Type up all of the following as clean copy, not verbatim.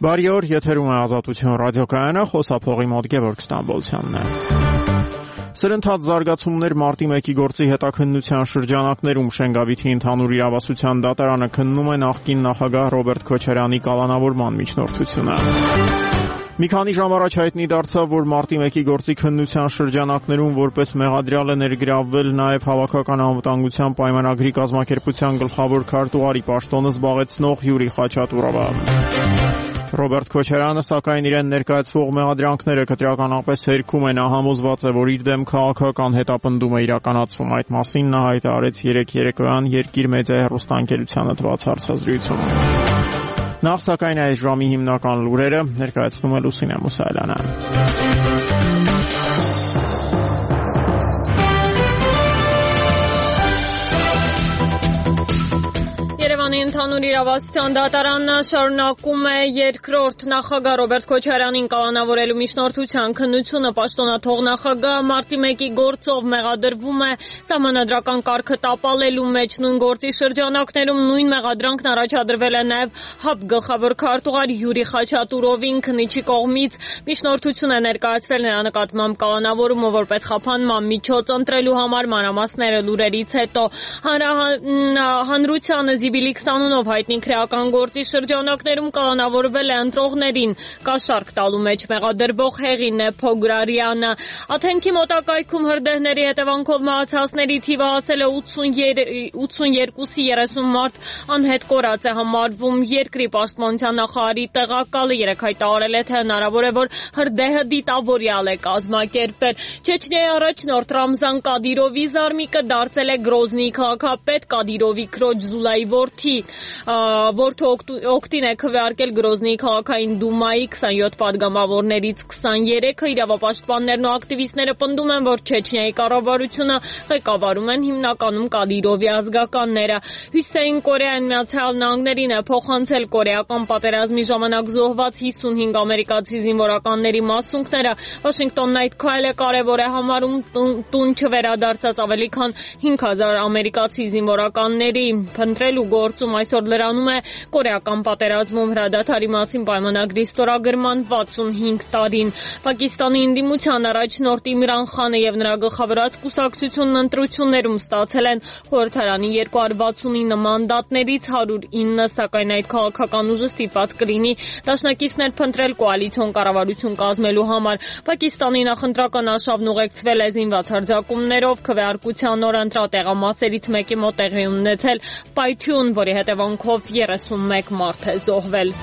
Բարի օր, եթերում է Ազատություն ռադիոկայանը, խոսափողի մոտ Գևորգ Ստամբոլցյանն է։ Սրընթաց զարգացումներ մարտի 1-ի գործի հետաքննության շրջանակներում Շենգավիթի ընդհանուր իրավասության դատարանը քննում է նախկին նախագահ Ռոբերտ Քոչարյանի կալանավորման միջնորդությունը։ Մի քանի ժամ առաջ հայտնի դարձավ, որ մարտի 1-ի գործի քննության շրջանակներում որպես մեղադրյալ է ներգրավվել նաև Հավաքական անվտանգության պայմանագրի կազմակերպության գլխավոր քարտուղարի պաշտոնը զբաղեցնող Յուրի Խաչատուրովը։ Ռոբերտ Քոչարյանը, սակայն իրեն ներկայացվող մեղադրանքները կտրականապես հերքում է, նա համոզված է, որ իր դեմ քաղաքական հետապնդում է իրականացվում։ Այդ մասին նա հայտարարեց երեկոյան Երկիր մեդիա հեռուստաընկերությանը տված հարցազրույցում։ Նախ սակայն այս ժամի հիմնական լուրերը ներկայացնում է Լուսինե Մուսայելյանը։ Երևանի ընդհանուր իրավասության դատարանը շարունակում է երկրորդ նախագահ Ռոբերտ Քոչարյանին կալանավորելու միջնորդության քննությունը։ Պաշտոնաթող նախագահը մարտի 1-ի գործով մեղադրվում է սահմանադրական կարգը տապալելու մեջ։ Նույն գործի շրջանակներում նույն մեղադրանքն առաջադրվել է նաև ՀԱՊ գլխավոր քարտուղար Յուրի Խաչատուրովին։ Քննիչի կողմից միջնորդություն է ներկայացվել նրա նկատմամբ կալանավորումը որպես խափանման միջոց ընտրելու համար։ Մանրամասները լուրերից հետո հանրությանը Զիբիլի 20-ով հայտնի քրեական գործի շրջանակներում կալանավորվել է ընտրողներին կաշառք տալու մեջ մեղադրվող Հեղինե Փոգրարյանը։ Աթենքի մոտակայքում հրդեհների հետևանքով մահացածների թիվը հասել է 82-ի 30 մարդ անհետ կորած է համարվում։ Երկրի պաշտպանության նախարարի տեղակալը երեկ հայտարարել է, թե հնարավոր է, որ հրդեհը դիտավորյալ է կազմակերպել։ Չեչնիայի առաջնորդ Ռամզան Կադիրովի զարմիկը դարձել է Գրոզնիի քաղաքապետ Կադիրովի քրոջ Զուլայի որդու օգտին է քվեարկել Գրոզնիի քաղաքային դումայի 27 падգամավորներից 23-ը։ Իրավապաշտպաններն ու ակտիվիստները պնդում են, որ Չեչնիայի կառավարությունը ղեկավարում են հիմնականում Կադիրովի ազգականները։ Հյուսիսային Կորեան Միացյալ Նահանգներին է փոխանցել կորեական պատերազմի ժամանակ զոհված 55 ամերիկացի զինվորականների մասունքները։ Վաշինգտոնն այդ քայլը կարևոր է համարում տուն չվերադարձած ավելի քան 5000 ամերիկացի զինվորականների փնտրելու գործում։ Այսօր լրանում է կորեական պատերազմում հրադադարի մասին պայմանագրի ստորագրման 65 տարին։ Պակիստանի ընդդիմության առաջնորդ Իմրան Խանը եւ նրա գլխավորած կուսակցությունն ընտրություններում ստացել են խորհրդարանի 269 մանդատներից 109, սակայն այդ քաղաքական ուժը ստիպված կլինի դաշնակիցներ փնտրել կոալիցիոն կառավարություն կազմելու համար։ Պակիստանի նախընտրական արշավն ուղեկցվել է զինված հարձակումներով։ Քվեարկության օրը ընտրատեղամասերից մեկի մոտ տեղի ունեցել պայթյուն, որի հետևանքով 31 մարդ է զոհվել։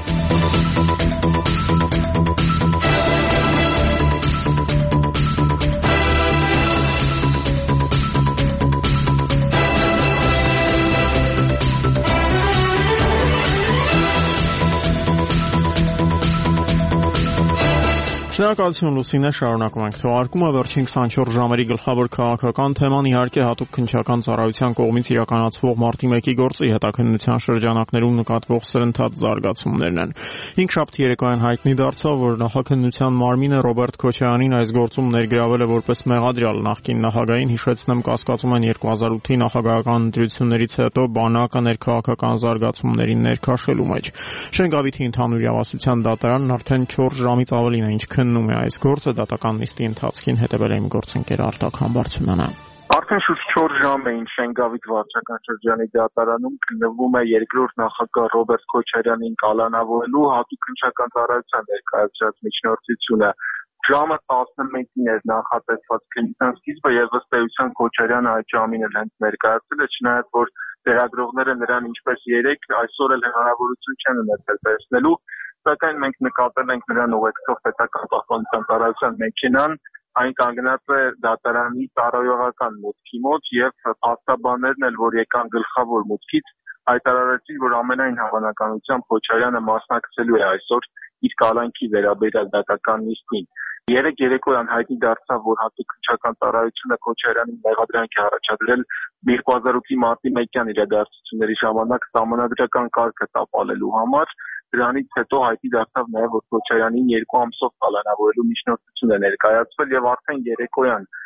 Շնորհակալություն Լուսինե, շարունակում ենք թողարկումը։ Վերջին 24 ժամերի գլխավոր քաղաքական թեման իհարկե հատուկ քննչական ծառայության կողմից իրականացվող մարտի 1-ի գործի հետաքննության շրջանակներում նկատվող սրընթաց զարգացումներն են։ Հինգշաբթի երեկոյան հայտնի դարձավ, որ նախաքննության մարմինը Ռոբերտ Քոչարյանին այս գործում ներգրավել է որպես մեղադրյալ։ Նախկին նախագահին, հիշեցնեմ, կասկածում են 2008-ի նախագահական ընտրություններից հետո բանակը ներքաղաքական զարգացումներին ներքաշելու մեջ։ Շենգավիթի ընդհանուր իրավասության դատարանն արդեն 4 ժամից ավելին է ինչ քննում է այս գործը։ Դատական նիստի ընթացքին հետևել է իմ գործընկեր Արտակ Համբարձումյանը։ Արդեն շուրջ 4 ժամ է ինչ Շենգավիթ վարչական շրջանի դատարանում քննվում է երկրորդ նախագահ Ռոբերտ Քոչարյանին կալանավորելու հատուկ քննչական ծառայության ներկայացրած միջնորդությունը։ Ժամը 11-ին էր նախատեսված քննության սկիզբը եւ ըստ էության Քոչարյանը այդ ժամին էլ հենց ներկայացել է, չնայած որ լրագրողները նրան ինչպես երեկ այսօր էլ հնարավորություն չեն ունեցել տեսնելու, սակայն մենք նկատել ենք նրան ուղեկցող պետական պաշտպանության ծառայության մեքենան, այն կանգնած է դատարանի ծառայողական մուտքի մոտ եւ փաստաբաններն էլ որ եկան գլխավոր մուտքից հայտարարեցին, որ ամենայն հավանականությամբ Քոչարյանը մասնակցելու է այսօր իր կալանքի վերաբերյալ դատական նիստին։ Երեկ երեկոյան հայտնի դարձավ, որ հատուկ քննչական ծառայությունը Քոչարյանին մեղադրանք է առաջադրել 2008-ի մարտի 1-յան իրադարձությունների ժամանակ սահմանադրական կարգը տապալելու համար։ Դրանից հետո հայտնի դարձավ նաև, որ Քոչարյանին 2 ամսով կալանավորելու միջնորդություն է ներկայացվել եւ արդեն երեկոյան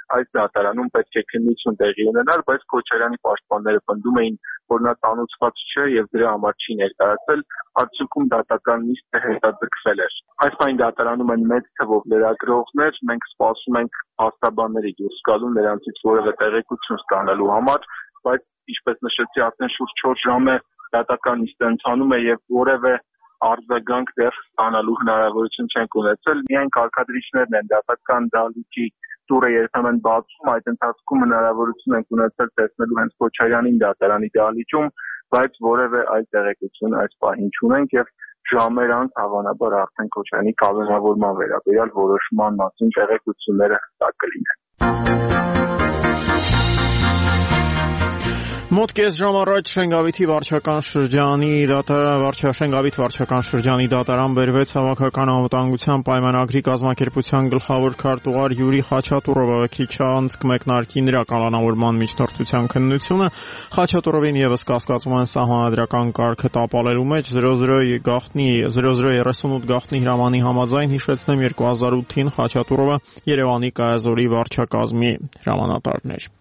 այս դատարանում պետք է քննություն տեղի ունենար, բայց Քոչարյանի պաշտպանները պնդում էին, որ նա ծանոթացված չէ եւ դրա համար չի ներկայացել, արդյունքում դատական նիստը հետաձգվել էր։ Այս պայն դատարանում են մեծ թվով լրագրողներ, մենք սպասում ենք հաստաբանների դուրս գալու նրանցից որևէ տեղեկություն ստանալու համար, բայց ինչպես նշեցի, արդեն շուրջ 4 ժամ է դատական նիստը ընթանում է եւ որևէ արձագանք դեռ ստանալու հնարավորություն չենք ունեցել։ Միայն կարգադրիչներն են դատական դահլիճի դուռը երբեմն բացում, այդ ընթացքում հնարավորություն ենք ունեցել տեսնելու հենց Քոչարյանին դատարանի դահլիճում, բայց որևէ այլ տեղեկություն այս պահին չունենք եւ ժամեր անց հավանաբար արդեն Քոչարյանի կալանավորման վերաբերյալ որոշման մասին տեղեկությունները հստակ կլինեն։ Մոտ կես ժամ առաջ Շենգավիթի վարչական շրջանի դատարան բերվեց Հավաքական անվտանգության պայմանագրի կազմակերպության գլխավոր քարտուղար Յուրի Խաչատուրովը, քիչ անց կմեկնարկի նրա կալանավորման միջնորդության քննությունը։ Խաչատուրովին եւս կասկածում են սահմանադրական կարգը տապալելու մեջ 0038 գաղտնի հրամանի համաձայն, հիշեցնեմ 2008-ին Խաչատուրովը Երևանի կայազորի վարչակազմի հրամանատարն էր։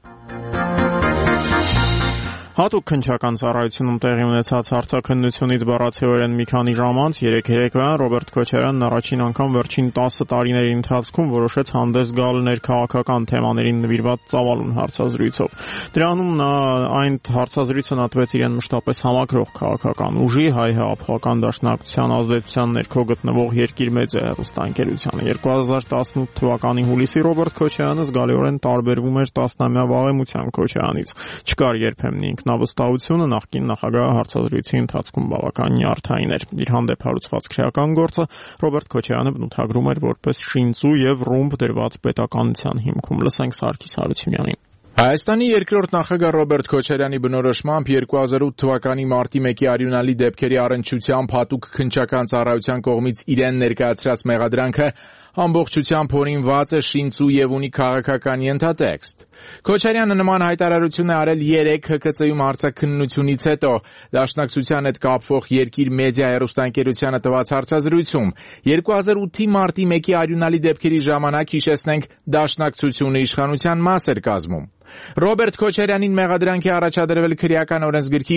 Հատուկ քննչական ծառայությունում տեղի ունեցած հարցաքննությունից բառացիորեն մի քանի ժամ անց երեկոյան Ռոբերտ Քոչարյանն առաջին անգամ վերջին 10 տարիների ընթացքում որոշեց հանդես գալ ներքաղաքական թեմաներին նվիրված ծավալուն հարցազրույցով։ Դրանում նա այն հարցազրույցը նատվեց իրեն մշտապես համակրող քաղաքական ուժի Հայ հեղափոխական դաշնակցության ազդեցության ներքո գտնվող Երկիր մեդիա հեռուստաընկերությանը։ 2018 թվականի հուլիսի Ռոբերտ Քոչարյանը զգալիորեն տարբերվում էր 10-ամյա վաղեմության Քոչարյանից։ Չկար երբեմն Նավստահությունը նախկին նախագահը հարցազրույցի ընթացքում բավական նյարդային էր։ Իր հանդեպ հարուցված քրեական գործը Ռոբերտ Քոչարյանը բնութագրում էր որպես շինծու եւ ռումբ դրված պետականության հիմքում։ Լսենք Սարգիս Հարությունյանին։ Հայաստանի երկրորդ նախագահ Ռոբերտ Քոչարյանի բնորոշմամբ 2008 թվականի մարտի 1-ի արյունալի դեպքերի առնչությամբ հատուկ քննչական ծառայության կողմից իրեն ներկայացրած մեղադրանքը ամբողջությամբ հորինված է շինծու եւ ունի քաղաքական ենթատեքստ։ Քոչարյանը նման հայտարարություն է արել 3 ՀԿՑ-ում հարցաքննությունից հետո Դաշնակցության հետ կապվող Երկիր մեդիա հեռուստաընկերությանը տված հարցազրույցում 2008-ի մարտի 1-ի արյունալի դեպքերի ժամանակ, հիշեցնենք, Դաշնակցությունը իշխանության մաս էր կազմում։ Ռոբերտ Քոչարյանին մեղադրանք է առաջադրվել քրեական օրենսգրքի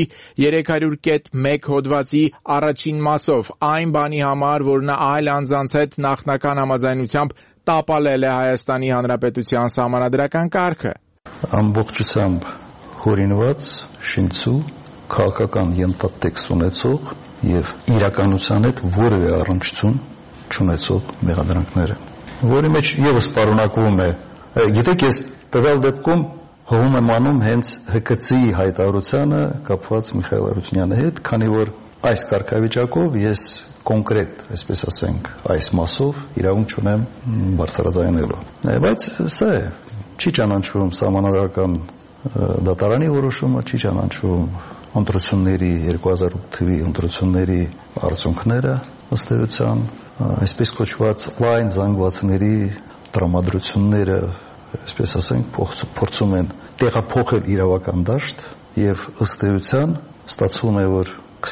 300.1 հոդվածի առաջին մասով այն բանի համար, որ նա այլ անձանց հետ նախնական համաձայնությամբ տապալել է Հայաստանի Հանրապետության սահմանադրական կարգը։ Ամբողջությամբ հորինված շինծու քաղաքական ենթատեքստ ունեցող եւ իրականության հետ որևէ առնչություն չունեցող մեղադրանքները, որի մեջ եւս պարունակվում է, գիտեք, ես տվյալ դեպքում հողում եմ անում հենց ՀԿՑ-ի հայտարարությանը կապված Միխայել Արությունյանի հետ, քանի որ այս կարգավիճակով ես կոնկրետ, այսպես ասենք, այս մասով իրավունք չունեմ բարձրաձայնելու։ Բայց սա է, չի ճանաչվում սահմանադրական դատարանի որոշումը, չի ճանաչվում ընտրությունների 2008 թվականի ընտրությունների արդյունքները, ըստ էության, այսպես կոչված լայն զանգվածների տրամադրությունները, այսպես ասենք, փորձում են տեղափոխել իրավական դաշտ եւ ըստ էության ստացվում է, որ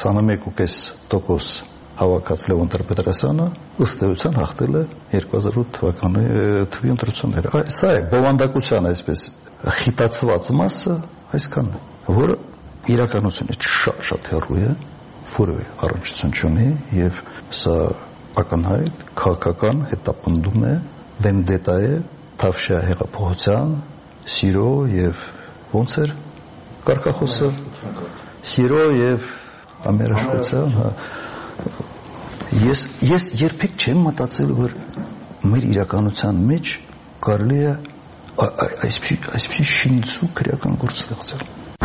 21.5% հավաքած Լևոն Տեր-Պետրոսյանը ըստ էության հաղթել է 2008 թվականի ընտրությունները։ Սա է բովանդակության այսպես խիտացված մասը, այսքան, որը իրականությունից շատ հեռու է, որևէ առնչություն չունի եւ սա ակնհայտ քաղաքական հետապնդում է, վենդետա է, Թավշյա հեղափոխության, սիրո եւ ոնց էր կարգախոսը, սիրո եւ ամերաշխության, Ես երբեք չեմ մտածել, որ մեր իրականության մեջ կարելի է այսպիսի շինծու քրեական գործ ստեղծել։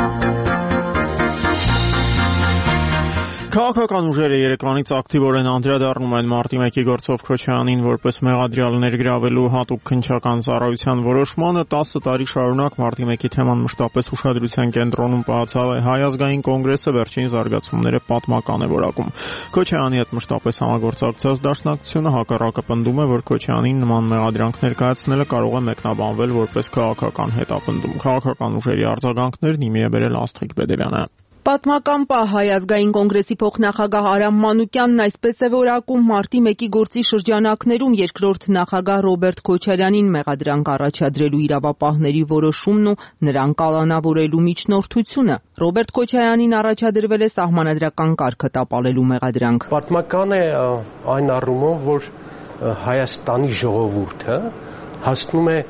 Քաղաքական ուժերը Երևանից ակտիվորեն անդրադառնում են մարտի 1-ի գործով Քոչարյանին որպես մեղադրյալ ներգրավելու հատուկ քննչական ծառայության որոշմանը 10 տարի շարունակ մարտի 1-ի թեման մշտապես ուշադրության կենտրոնում պահացավ է Հայ ազգային կոնգրեսը վերջին զարգացումները պատմական է որակում։ Քոչարյանի հետ մշտապես համագործակցած Դաշնակցությունը հակառակը պնդում է, որ Քոչարյանին նման մեղադրանք ներկայացնելը կարող է մեկնաբանվել որպես քաղաքական հետապնդում։ Քաղաքական ուժերի արձագանքներն իմի է բերել Աստղիկ Բեդևյանը։ Պատմական պահ Հայ ազգային կոնգրեսի փոխնախագահ Արամ Մանուկյանն այսպես է որակում մարտի 1-ի գործի շրջանակներում երկրորդ նախագահ Ռոբերտ Քոչարյանին մեղադրանք առաջադրելու իրավապահների որոշումն ու նրան կալանավորելու միջնորդությունը։ Ռոբերտ Քոչարյանին առաջադրվել է սահմանադրական կարգը տապալելու մեղադրանք։ Պատմական է այն առումով, որ Հայաստանի ժողովուրդը հասնում է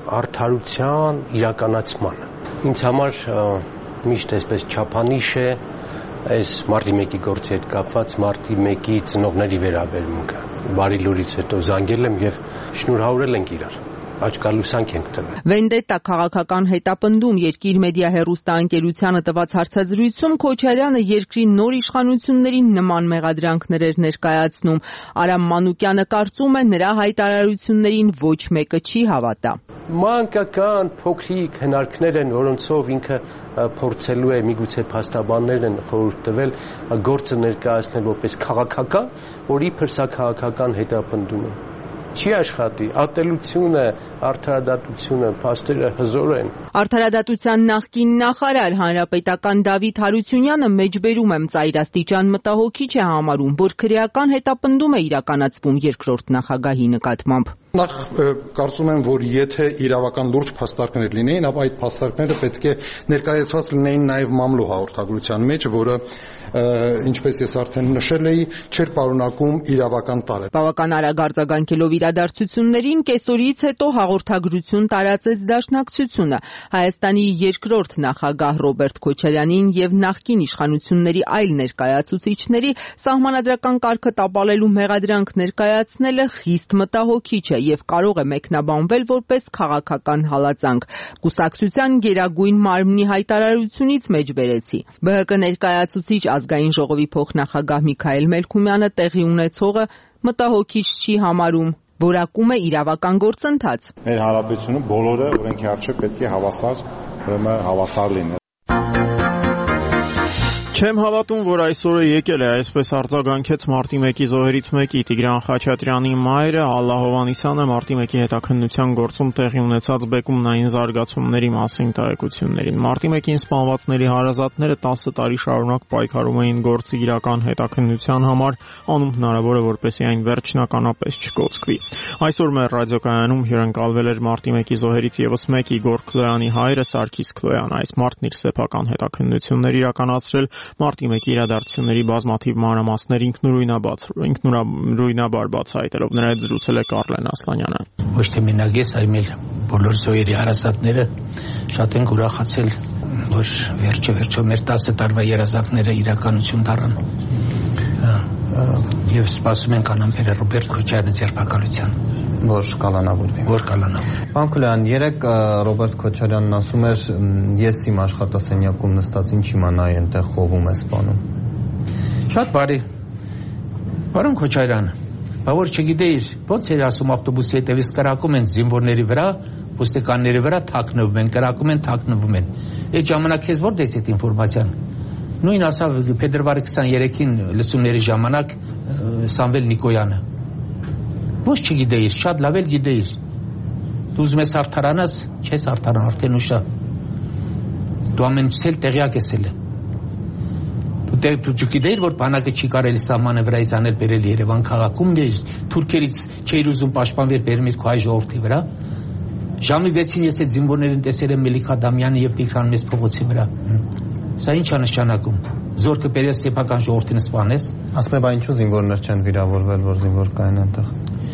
արդարության իրականացմանը։ Ինձ համար միշտ այսպես չափանիշ է այս մարտի 1-ի գործի հետ կապված մարտի 1-ի ծնողների վերաբերմունքը։ Բարի լուրից հետո զանգել եմ եւ շնորհավորել ենք իրար։ Աչքալուսանք ենք տվել։ Վենդետա քաղաքական հետապնդում Երկիր մեդիա հեռուստաընկերությանը տված հարցազրույցում Քոչարյանը երկրի նոր իշխանություններին նման մեղադրանքներ էր ներկայացնում։ Արամ Մանուկյանը կարծում է նրա հայտարարություններին ոչ մեկը չի հավատա։ Մանկական փոքրիկ հնարքներ են, որոնցով ինքը փորձելու է միգուցե փաստաբաններ են խորհուրդ տվել գործը ներկայացնել որպես քաղաքական, որ իբր սա քաղաքական հետապնդում է։ Չի աշխատի, ատելությունը, արդարադատությունը, փաստերը հզոր են։ Արդարադատության նախկին նախարար հանրապետական Դավիթ Հարությունյանը մեջբերում եմ ծայրաստիճան մտահոգիչ է համարում, որ քրեական հետապնդում է իրականացվում երկրորդ նախագահի նկատմամբ։ Նախ կարծում եմ, որ եթե իրավական լուրջ փաստարկներ լինեին, ապա այդ փաստարկները պետք է ներկայացված լինեին նաև մամլո հաղորդագրության մեջ, որը ինչպես ես արդեն նշել էի, չէր պարունակում իրավական տարեր։ Բավական արագ արձագանքելով իրադարձություններին կեսօրից հետո հաղորդագրություն տարածեց Դաշնակցությունը։ Հայաստանի երկրորդ նախագահ Ռոբերտ Քոչարյանին եւ նախկին իշխանությունների այլ ներկայացուցիչների սահմանադրական կարգը տապալելու մեղադրանք ներկայացնելը խիստ մտահոգիչ է եւ կարող է մեկնաբանվել որպես քաղաքական հալածանք։ Կուսակցության Գերագույն մարմնի հայտարարությունից մեջբերեցի։ ԲՀԿ ներկայացուցիչ ազգային ժողովի փոխնախագահ Միքայել Մելքումյանը տեղի ունեցողը մտահոգիչ չի համարում, որակում է իրավական գործընթաց։ Մեր հանրապետությունը բոլորը օրենքի առջև պետք է հավասար լինեն։ Չեմ հավատում, որ այսօրը եկել է, այսպես արձագանքեց մարտի 1-ի զոհերից մեկի Տիգրան Խաչատրյանի մայրը Ալլա Հովհաննիսյանը մարտի 1-ի հետաքննության գործում տեղի ունեցած բեկումնային զարգացումների մասին տեղեկություններին։ Մարտի 1-ին սպանվածների հարազատները 10 տարի շարունակ պայքարում էին գործի իրական հետաքննության համար, անում հնարավոր է, որպեսզի այն վերջնականապես չկոծկվի։ Այսօր մեր ռադիոկայանում հյուրընկալվել էր մարտի 1-ի զոհերից եւս մեկի Գորգ Քլոյանի հայրը Սարգիս Քլոյան։ Այս մարտն իր սեփական հետաքննություններ իրականացրել Մարտի 1-ի իրադարձությունների բազմաթիվ մանրամասներ ինքնուրույնաբար բացահայտելով։ Նրա հետ զրուցել է Կարլեն Ասլանյանը։ Ոչ թե մենակ ես, այլ բոլոր զոհերի հարազատները շատ են ուրախացել, որ վերջո մեր 10 տարվա երազանքները իրականություն դառան։ Եվ սպասում ենք անամբերը Ռոբերտ Քոչարյանի ձերբակալության, որ կալանավորվի։ Պարոն Քլոյան, երեք Ռոբերտ Քոչարյանն ասում էր, ես իմ աշխատասենյակում նստած ինչ իմանայի այնտեղ խովում է սպանում։ Շատ բարի։ Պարոն Քոչարյան, որ չգիտեիր, ո՞նց էր ասում ավտոբուսի հետևից կրակում են զինվորների վրա, ոստիկանների վրա թաքնվում են, կրակում են, թաքնվում են։ Այդ ժամանակ քեզ ո՞ր դեց այդ ինֆորմացիան։ Նույն ասավ փետրվարի 23-ին լսումների ժամանակ Սամվել Նիկոյանը։ Ոչ չգիտեիր, շատ լավ էլ գիտեիր։ Դու ուզում ես արդարանաս, չես արդարան, արդեն ուշ է։ Դու ամեն ինչ էլ տեղյակ ես էլ։ Դու գիտեիր, որ բանակը չի կարելի սահմանը վրայից անել բերել Երևան քաղաքում, թուրքերից չէիր ուզում պաշտպանվել բերում իր քո հայ ժողովրդի վրա։ Ժամի 6-ին ես այդ զինվորներին տեսել եմ Մելիք Ադամյանը եւ Տիգրան Մեծ փողոցի վրա։ Սա ինչ է նշանակում։ Զորքը բերես սեփական ժողովրդին սպանես։ Ասում եմ, ինչու զինվորներ չեն վիրավորվել, որ զինվոր կային այնտեղ։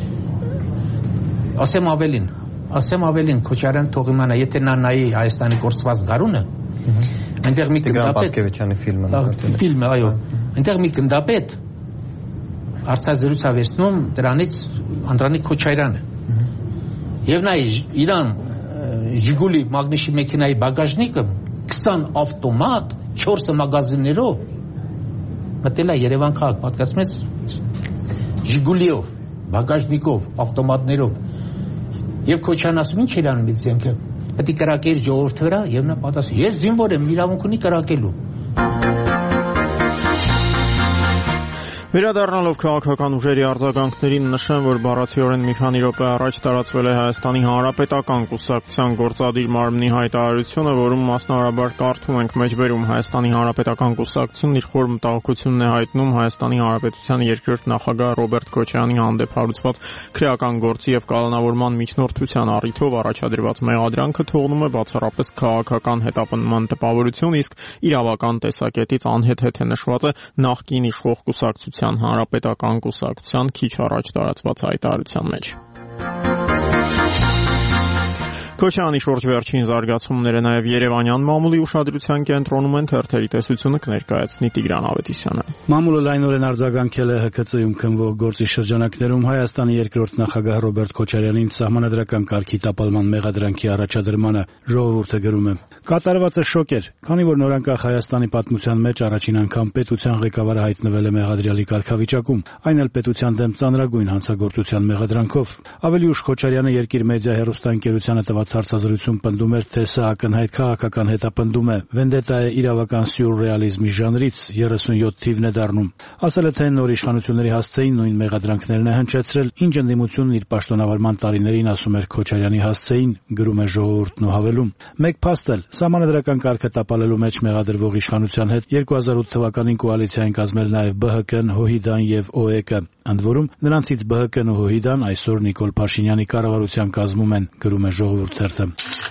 Ասեմ ավելին, Քոչարյան թող իմանա, եթե նա նայի Հայաստանի կորցված գարունը, այնտեղ մի Պասկևիչյանի ֆիլմը, այո, այնտեղ մի գնդապետ հարցազրույց է վերցնում դրանից Անդրանիկ Քոչարյանը։ Եվ նա իրան Ժիգուլի մագնիշի մեքենայի բագաժնիկը 20 ավտոմատ 4 մագազիններով մտել է Երևան քաղաք, պատկերացնում ես Ժիգուլիով, բագաժնիկով, ավտոմատներով։ Եվ Քոչարյանն ասում ինչ էր անում այդ զենքը։ Պետք է կրակեր ժողովրդի վրա եւ նա պատասխանում ես զինվոր եմ, իրավունք ունի կրակելու։ Վերադառնալով քաղաքական ուժերի արձագանքներին նշեմ, որ բառացիորեն մի քանի րոպե առաջ տարածվել է Հայաստանի Հանրապետական կուսակցության գործադիր մարմնի հայտարարությունը, որում մասնավորաբար կարդում ենք մեջբերում Հայաստանի Հանրապետական կուսակցությունն իր խոր մտահոգությունն է հայտնում Հայաստանի Հանրապետության երկրորդ նախագահ Ռոբերտ Քոչարյանի հանդեպ հարուցված քրեական գործի եւ կալանավորման միջնորդության առիթով առաջադրված մեղադրանքը թողնում է բացառապես քաղաքական հետապնդման տպավորություն, իսկ իրավական տեսակետից անհեթեթ է նշված է նախկին իշխող կուսակցության Հանրապետական կուսակցության քիչ առաջ տարածված հայտարարության մեջ։ Քոչարյանի շուրջ վերջին զարգացումները նաև Երևանյան մամուլի ուշադրության կենտրոնում են, թերթերի տեսությունը կներկայացնի Տիգրան Ավետիսյանը։ Մամուլը լայնորեն արձագանքել է ՀԿՑ-ում քննվող գործի շրջանակներում Հայաստանի երկրորդ նախագահ Ռոբերտ Քոչարյանին սահմանադրական կարգի տապալման մեղադրանքի առաջադրմանը, ժողովուրդը գրում է. Կատարվածը շոկ էր, քանի որ նորանկախ Հայաստանի պատմության մեջ առաջին անգամ պետության ղեկավարը հայտնվել է մեղադրյալի կարգավիճակում, այն էլ պետության դեմ ծանրագույն հանցագործության մեղադրանքով։ Ավելի ուշ Քոչարյանը Երկիր մեդիա հեռուստաընկերությանը տված հարցազրույցում պնդում էր, թե սա ակնհայտ քաղաքական հետապնդում է, վենդետա է իրավական սյուրռեալիզմի ժանրից, 37 թիվն է դառնում։ Ասել է, թե նոր իշխանությունների հասցեին նույն մեղադրանքներն է հնչեցրել, ինչ ընդդիմությունն իր պաշտոնավարման տարիներին ասում էր Քոչարյանի հասցեին, գրում է ժողովուրդն ու հավելում. Մեկ փաստ էլ Սահմանադրական կարգը տապալելու մեջ մեղադրվող իշխանության հետ 2008 թվականին կոալիցիա են կազմել նաև ԲՀԿ-ն, ՀՅԴ-ն եւ ՕԵԿ-ը։ Ընդ որում, նրանցից ԲՀԿ-ն ու ՀՅԴ-ն այսօր Նիկոլ Փաշինյանի կառավարության կազմում են, գրում է ժողովուրդ թերթը։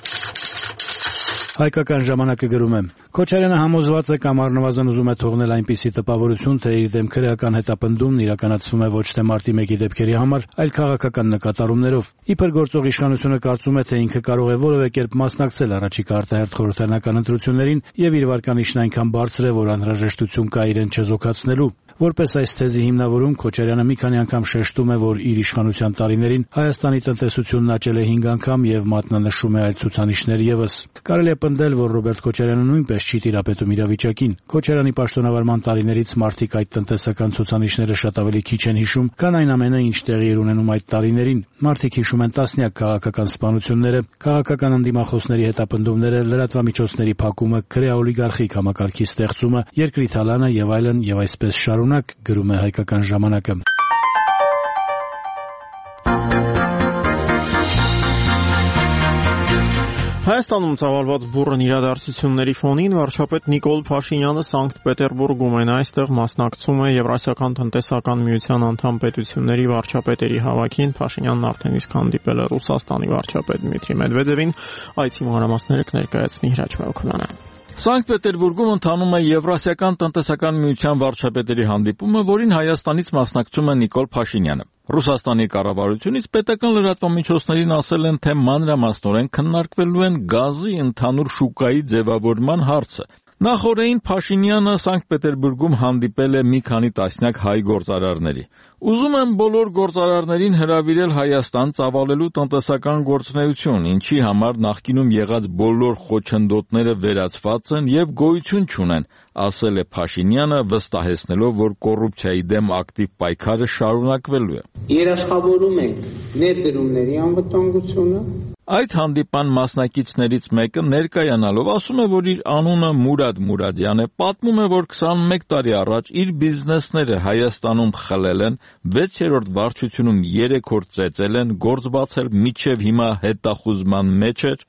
Հայկական ժամանակը գրում է. Քոչարյանը համոզված է կամ առնվազն ուզում է թողնել այնպիսի տպավորություն, թե իր դեմ քրեական հետապնդումն իրականացվում է ոչ թե մարտի 1-ի դեպքերի համար, այլ քաղաքական նկատառումներով։ Իբր գործող իշխանությունը կարծում է, թե ինքը կարող է որևէ կերպ մասնակցել առաջիկա արտահերթ խորհրդարանական ընտրություններին եւ իր վարկանիշն այնքան բարձր է, որ անհրաժեշտություն կա իրեն չեզոքացնելու։ Որպես այս թեզի հիմնավորում Քոչարյանը մի քանի անգամ շեշտում է, որ իր իշխանության տարիներին Հայաստանի տնտեսությունն աճել է 5 անգամ եւ մատնանշում է այլ ցուցանիշներ եւս։ Կարելի է պնդել, որ Ռոբերտ Քոչարյանը նույնպես չի տիրապետում իրավիճակին։ Քոչարյանի պաշտոնավարման տարիներից մարդիկ այդ տնտեսական ցուցանիշները շատ ավելի քիչ են հիշում, քան այն ամենը, ինչ տեղի էր ունենում այդ տարիներին։ Մարդիկ հիշում են տասնյակ քաղաքական սպանությունները, քաղաքական ընդդիմախոսների հետապնդումները, լրատվամիջոցների փակումը, քրեաօլիգարխիկ համակարգի ստեղծումը, երկրի թալանը եւ այլն եւ այսպես շարունակ, գրում է Հայկական ժամանակը։ Հայաստանում ծավալված բուռն իրադարձությունների ֆոնին վարչապետ Նիկոլ Փաշինյանը Սանկտ Պետերբուրգում են, այստեղ մասնակցում է Եվրասիական տնտեսական միության անդամ պետությունների վարչապետերի հավաքին։ Փաշինյանն արդեն իսկ հանդիպել է Ռուսաստանի վարչապետ Դմիտրի Մեդվեդևին, այցի մանրամասները կներկայացնի Հրաչ Մելքոնյանը։ Սանկտ Պետերբուրգում ընթանում է Եվրասիական տնտեսական միության վարչապետերի հանդիպումը, որին Հայաստանից մասնակցում է Նիկոլ Փաշինյանը։ Ռուսաստանի կառավարությունից պետական լրատվամիջոցներին ասել են, թե մանրամասնորեն քննարկվելու են գազի ընդհանուր շուկայի ձևավորման հարցը։ Նախորդին Փաշինյանը Սանկտ Պետերբուրգում հանդիպել է մի քանի տասնյակ հայ գործարարների։ Ուզում եմ բոլոր գործարարներին հրավիրել Հայաստան ծավալելու տնտեսական գործունեություն, ինչի համար նախկինում եղած բոլոր խոչընդոտները վերացված են եւ գոյություն չունեն, ասել է Փաշինյանը, վստահեցնելով, որ կոռուպցիայի դեմ ակտիվ պայքարը շարունակվելու է։ Երաշխավորում ենք ներդրումների անվտանգությունը։ Այդ հանդիպան մասնակիցներից մեկը ներկայանալով ասում է, որ իր անունը Մուրադ Մուրադյան է, պատմում է, որ 21 տարի առաջ իր բիզնեսները Հայաստանում խլել են, 6-րդ վարչությունում 3 օր ծեծել են, գործ բացել միջև հիմա հետախուզման մեջ էր,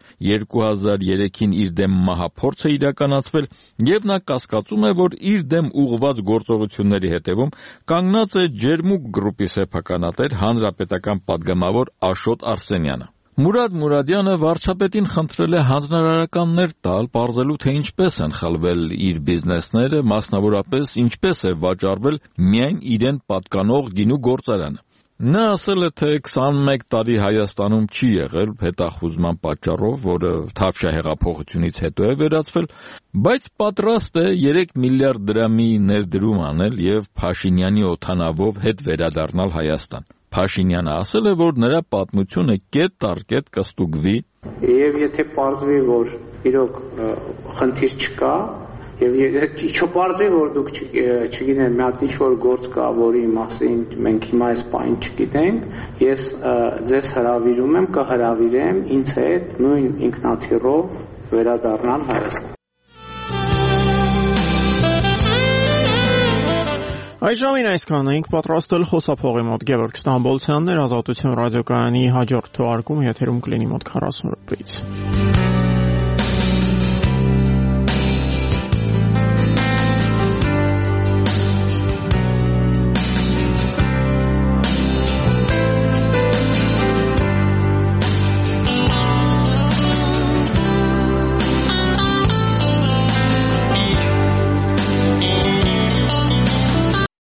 2003-ին իր դեմ մահափորձ է իրականացվել եւ նա կասկածում է, որ իր դեմ ուղղված գործողությունների հետևում կանգնած է Ջերմուկ գրուպի սեփականատեր հանրապետական падգամավոր Աշոտ Արսենյանը։ Մուրադ Մուրադյանը վարչապետին խնդրել է հանձնարարականներ տալ, պարզելու թե ինչպես են խլվել իր բիզնեսները, մասնավորապես ինչպես է վաճառվել միայն իրեն պատկանող գինու գործարանը։ Նա ասել է, թե 21 տարի Հայաստանում չի եղել հետախուզման պատճառով, որը Թավշյա հեղափոխությունից հետո է վերացվել, բայց պատրաստ է 3 միլիարդ դրամի ներդրում անել եւ Փաշինյանի օդանավով հետ վերադառնալ Հայաստան։ Փաշինյանը ասել է, որ նրա պատմությունը կետ առ կետ կստուգվի։ Եվ եթե պարզվի, որ իրոք խնդիր չկա, եւ չպարզվի, որ դուք չգիտեն, մի հատ ինչ-որ գործ կա, որի մասին մենք հիմա այս բանը չգիտենք, ես ձեզ հրավիրում եմ, կհրավիրեմ ինձ հետ նույն ինքնաթիռով վերադառնալ Հայաստան։ Այս ժամին այսքան էինք պատրաստել խոսափողի մոտ Գևորգ Ստամբոլցյանն էր, Ազատություն ռադիոկայանի հաջորդ թողարկումը եթերում կլինի մոտ 40 րոպեից։